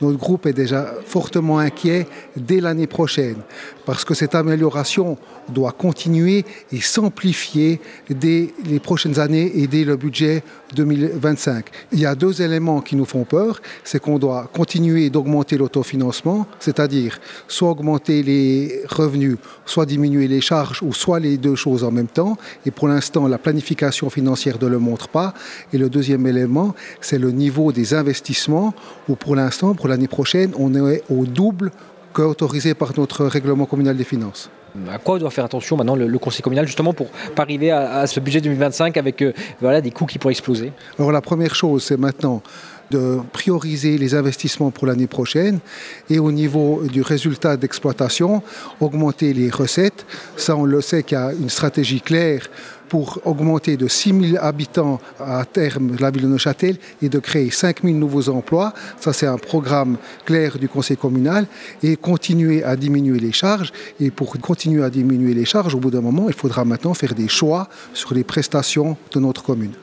Notre groupe est déjà fortement inquiet dès l'année prochaine parce que cette amélioration doit continuer et s'amplifier dès les prochaines années et dès le budget 2025. Il y a deux éléments qui nous font peur, c'est qu'on doit continuer d'augmenter l'autofinancement, c'est-à-dire soit augmenter les revenus, soit diminuer les charges, ou soit les deux choses en même temps. Et pour l'instant, la planification financière ne le montre pas. Et le deuxième élément, c'est le niveau des investissements, où pour l'instant, pour l'année prochaine, on est au double qu'autorisé par notre règlement communal des finances. À quoi doit faire attention maintenant le conseil communal justement pour pas arriver à ce budget 2025 avec des coûts qui pourraient exploser? Alors la première chose, c'est maintenant de prioriser les investissements pour l'année prochaine et au niveau du résultat d'exploitation, augmenter les recettes. Ça, on le sait qu'il y a une stratégie claire pour augmenter de 6 000 habitants à terme la ville de Neuchâtel et de créer 5 000 nouveaux emplois. Ça, c'est un programme clair du conseil communal et continuer à diminuer les charges. Et pour continuer à diminuer les charges, au bout d'un moment, il faudra maintenant faire des choix sur les prestations de notre commune.